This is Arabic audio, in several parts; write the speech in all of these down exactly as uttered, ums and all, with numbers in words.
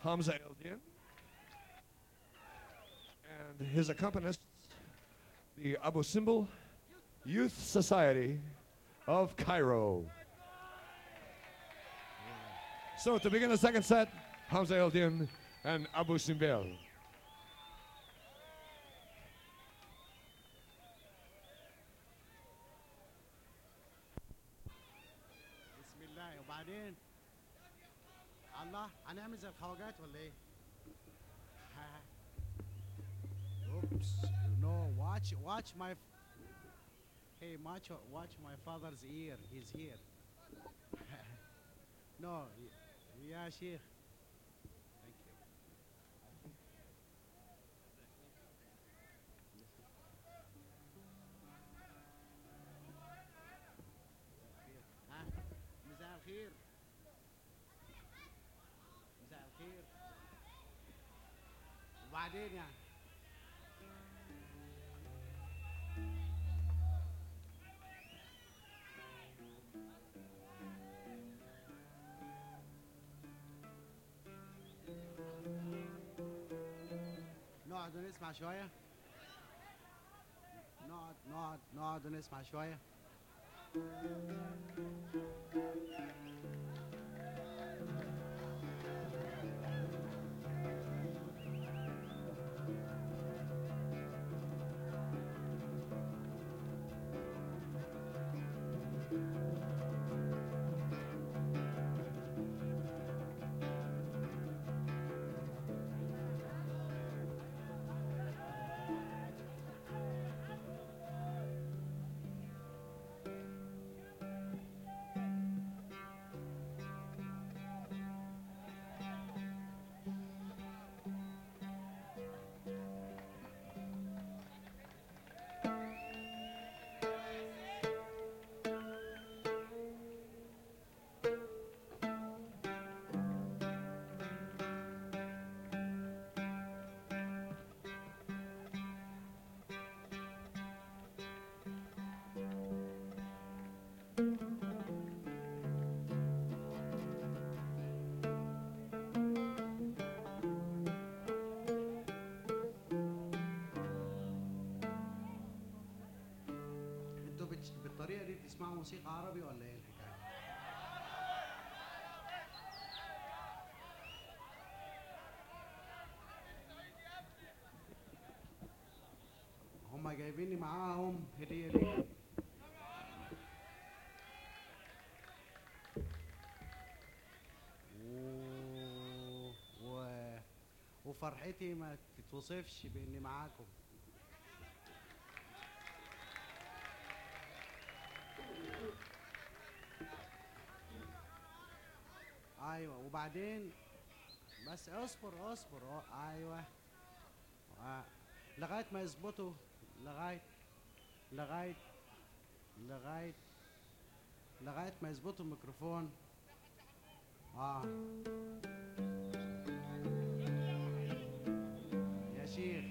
Hamza Eldin, and his accompanist, the Abu Simbel Youth Society of Cairo. So to begin the second set, Hamza Eldin and Abu Simbel. بسم الله. وبعدين الله هنعمل زي الخواجات ولا ايه؟ Oops. No, watch watch my Hey, watch watch my father's ear. He's here. No, yeah, Sheikh. Thank you. ها مساء الخير. مساء الخير. وبعدين يعني نقعد ونسمع شوية. نقعد نقعد نقعد ونسمع شوية. انتوا بتش- بالطريقة دي بتسمعوا موسيقى عربي ولا ايه الحكاية؟ هما جايبيني معاهم هدية ليه؟ و... و... وفرحتي ما تتوصفش بإني معاكم. ايوه وبعدين بس اصبر اصبر أه، ايوه آه. لغايه ما يظبطوا لغايه لغايه لغايه لغايه ما يظبطوا الميكروفون. اه يا شيخ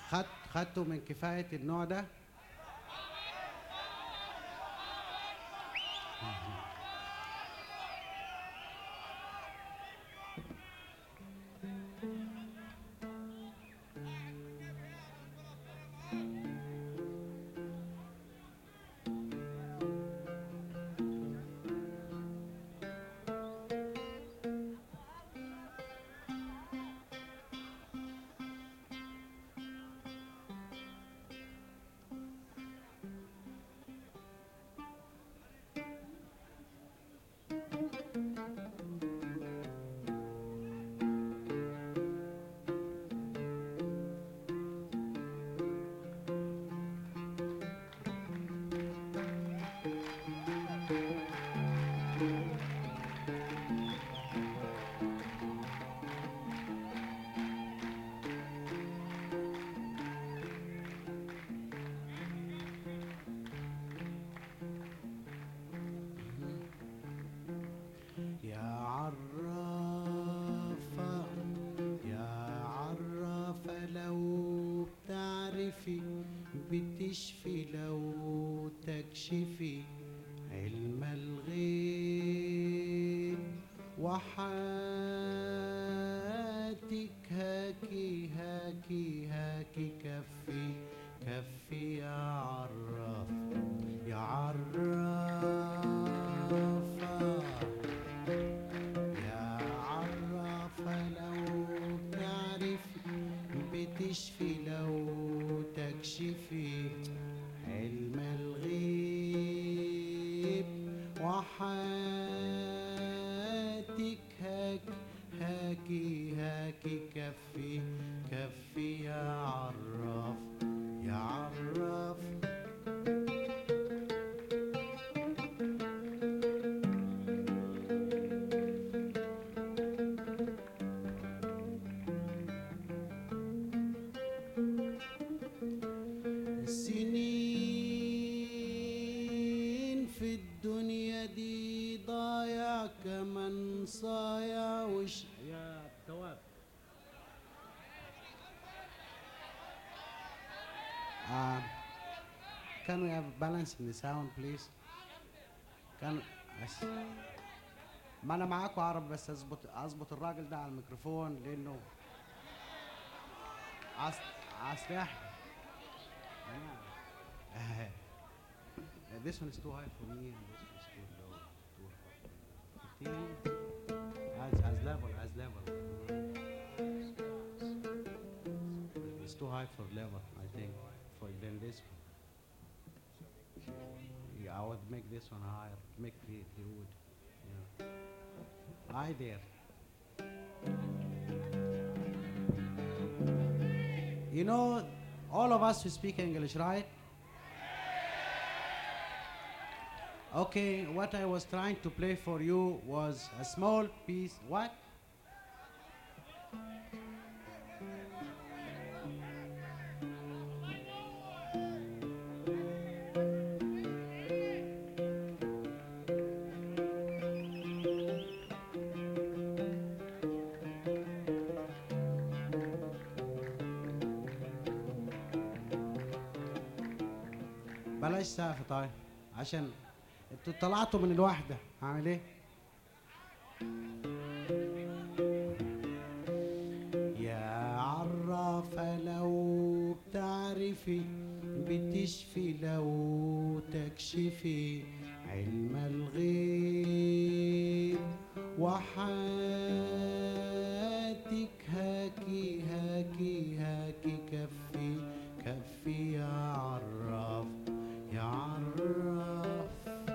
خد خدتوا من كفاية النوع ده؟ بتشفي لو تكشفي علم الغيب وحياتك هاكي هاكي هاكي كفي كفي يا عراف يا عرافة يا عرافة لو تعرفي بتشفي لو تكشفي علم الغيب وحياتك هاكي هاكي هاكي كفي كفي يا عراف يا عراف السنين في الدنيا دي ضايع كمن صايع وش يا تواب Uh, can we have balance in the sound please? كان أس... ما انا معاكم عرب بس اظبط اظبط الراجل ده على الميكروفون لانه عص عصيح this one is too high for me and this one is too low too fifteen as as level as level it's too high for level I think for then this one. Yeah, I would make this one higher, make the, the wood. Yeah. Hi there. You know, all of us who speak English, right? Okay, what I was trying to play for you was a small piece. What? بلاش سقف طيب عشان انتوا طلعتوا من الوحدة هعمل ايه؟ يا عرافة لو بتعرفي بتشفي لو تكشفي علم الغيب وحياتك هاكي هاكي هاكي كفي كفي يا عراف يا عراف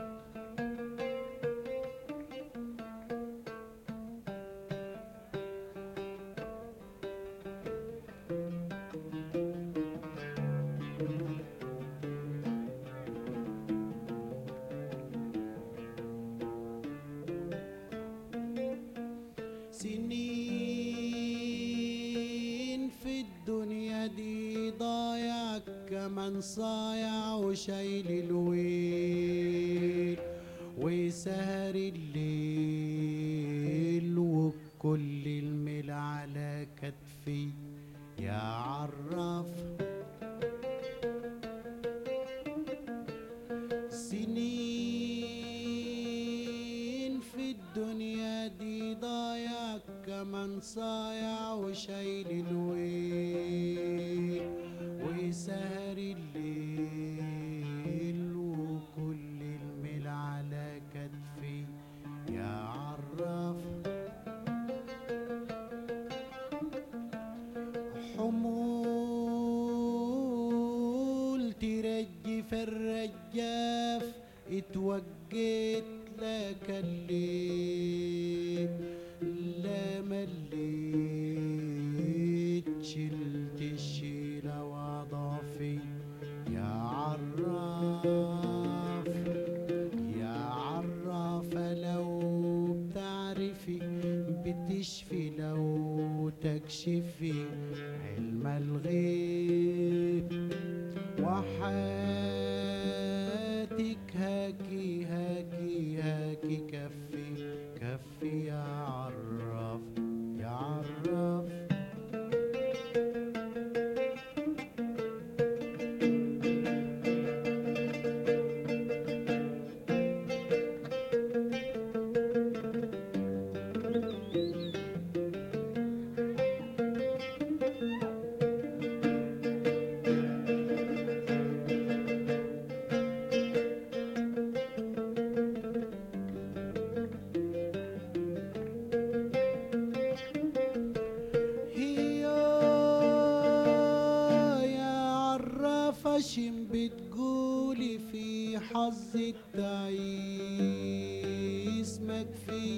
سنين في الدنيا دي ضايع كمن صايع وشايل الويل وسهر الليل وكل المل على كتفي يا عراف سنين في الدنيا دي ضايع كمان صايع وشايل الويل وسهر الليل وكل الميل على كتفي يا عراف حمول ترجف الرجاف اتوجيت لك الليل لا مليت شلت الشيلة وضافي يا عراف يا عراف لو بتعرفي بتشفي لو تكشفي علم الغيب وحياتك هاكي هاكي هاكي كفي كفي يا عراف يا عراف عشم بتقولي في حظ التعيس مكفي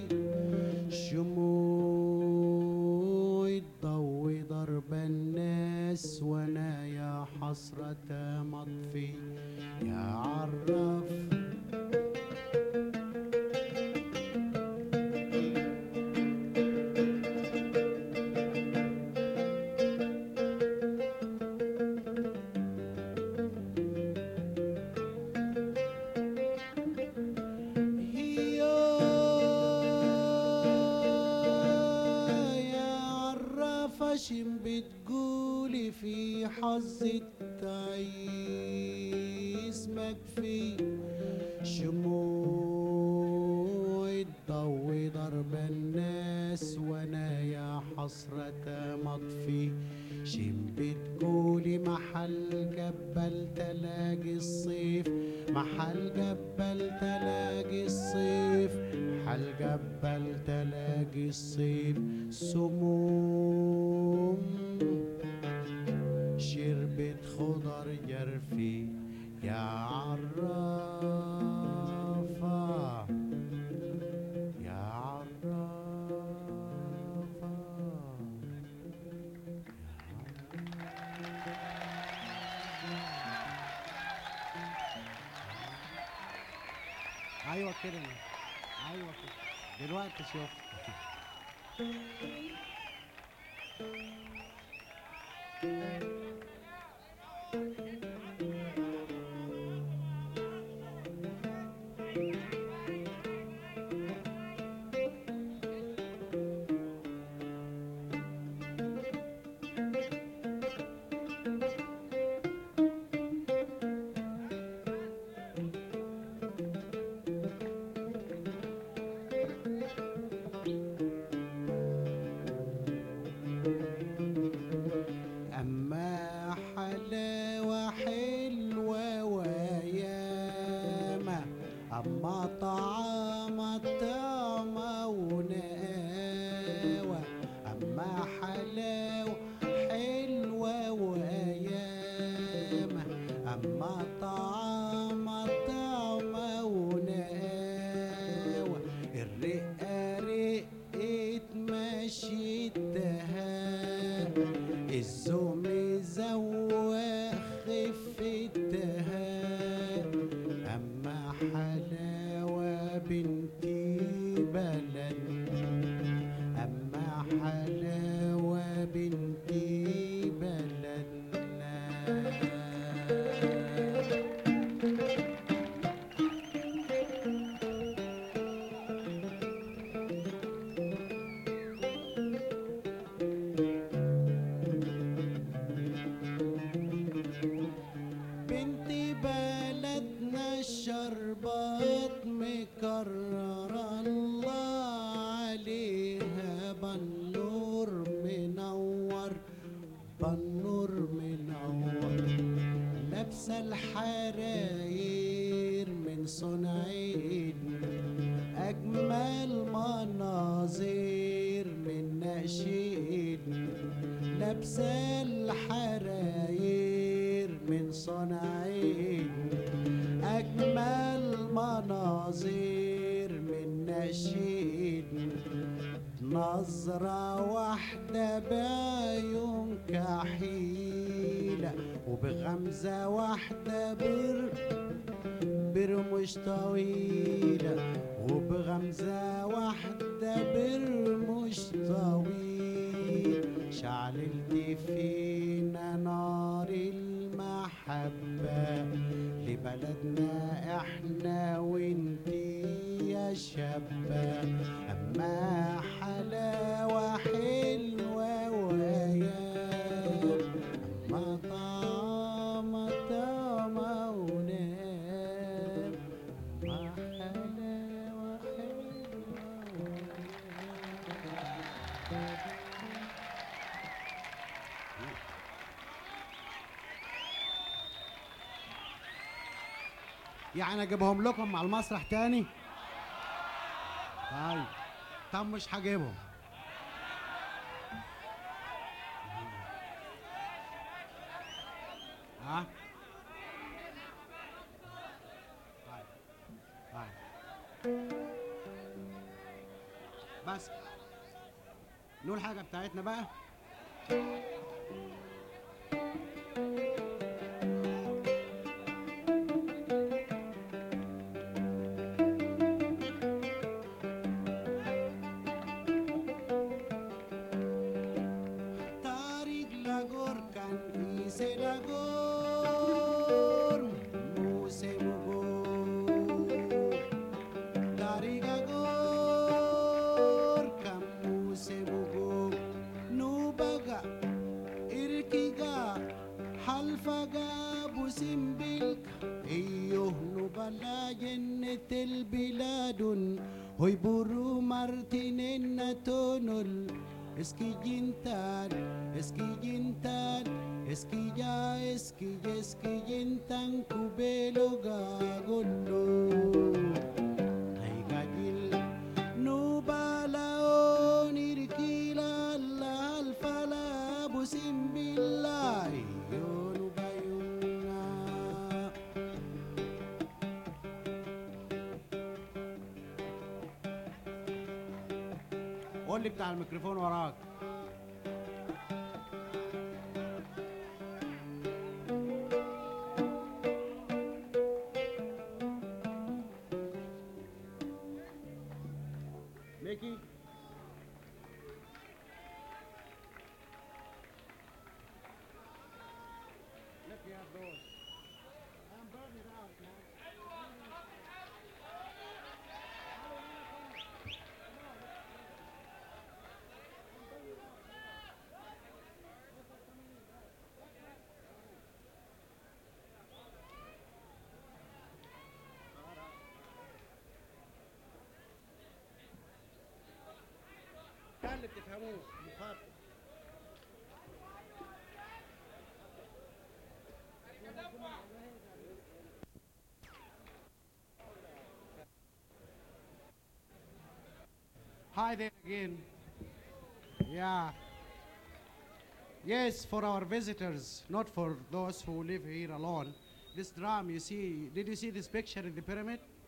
شموع الضوء ضرب الناس وانا يا حسرة مطفي يا عراف عشم بتقولي في حظ التعيس مكفي شموع الضوء ضرب الناس وانا يا حسرة مطفي شم بتقولي محل جبل تلاقي الصيف محل جبل تلاقي الصيف محل جبل تلاقي الصيف سموم شربت خضر جرفي يا عرافة يا عرافة ايوه كده ايوه كده دلوقتي شوف أما طعام الطعمة وناوة أما حلاوة حلوة وأيامة أما طعام الطعمة وناوة الرقة رقة مشيتها الزوم زوى خفتها أما حلاوة بنتي بلد أما حلاوة بنتي بلد بنت بلدنا الشربات مكرر الله عليها بنور منور بنور منور لابسه الحراير من صنع ايدنا اجمل مناظر من نقش ايدنا لابسه الحراير من صنع ايدنا اجمل مناظر من نقش ايدنا نظرة واحدة بعيون كحيلة وبغمزة واحدة بر برمش طويلة وبغمزة واحدة برمش طويل شعللت فينا نار المحبة لبلدنا احنا وانتي يا شابة أما حلاوة حلوة ويا أما طعمة طعمة ونام أما حلاوة حلوة ويا. يعني اجيبهم لكم على المسرح تاني؟ طيب طب مش هجيبهم. ها؟ طيب طيب بس نقول حاجة بتاعتنا بقى. Hoy buru martinenna tonol eskijintan eskijintan eskija eskija eskijintan kubelo gagollo ay gajil nubalaon irkila la alfala busim billahi قول لي بتاع الميكروفون وراك. ميكي Let me have those. I'm burning it out, man. اللي بتفهموه مخاطر. Hi there again. Yeah. Yes, for our visitors, not for those who live here alone. This drum, you see, did you see this picture in the pyramid?